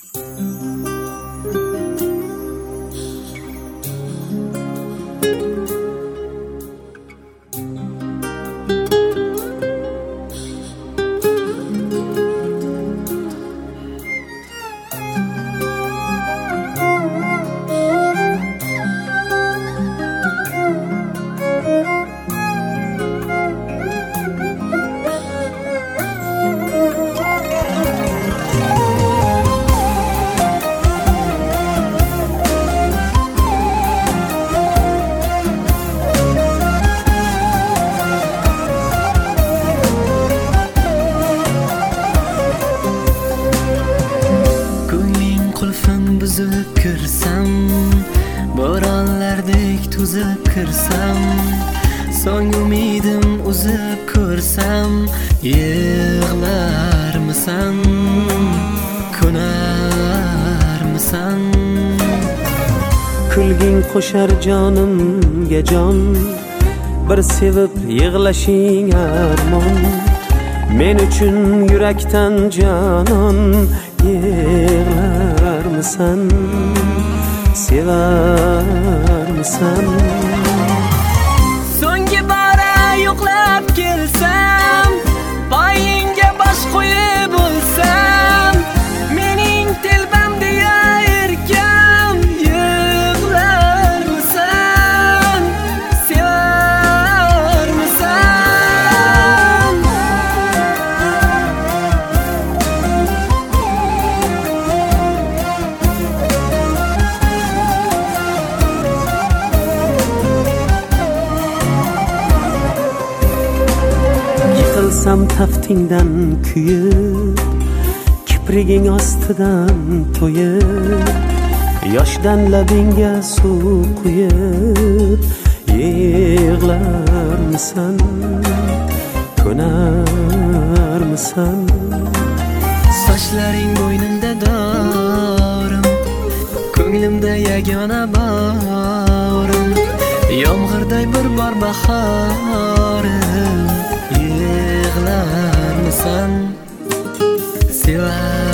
buzib kirsam, bo'ronlardek to'zib kirsam, so'ng umidim uzib ko'rsam, yig'larmisan, ko'narmisan? Kulging qo'shar jonimga jon, bir sevib yig'lashing armon. Men uchun yurakdan jonon, yig'larmisan, sevarmisan? So'nggi bora yo'qlab kelsam, poyingga bosh qo'yib bo'lsam, mening telbam deya erkam, yig'larmisan, sevarmisan? Yiqilsam taftingdan kuyib, kipriging ostidan to'yib, yoshdan labingga suv quyib, yig'larmisan, ko'narmisan? Sochlaring bo'ynimda dorim, ko'nglimda yagona borim, yomg'irday bir bor bahorim. Yig'larmisan, sevar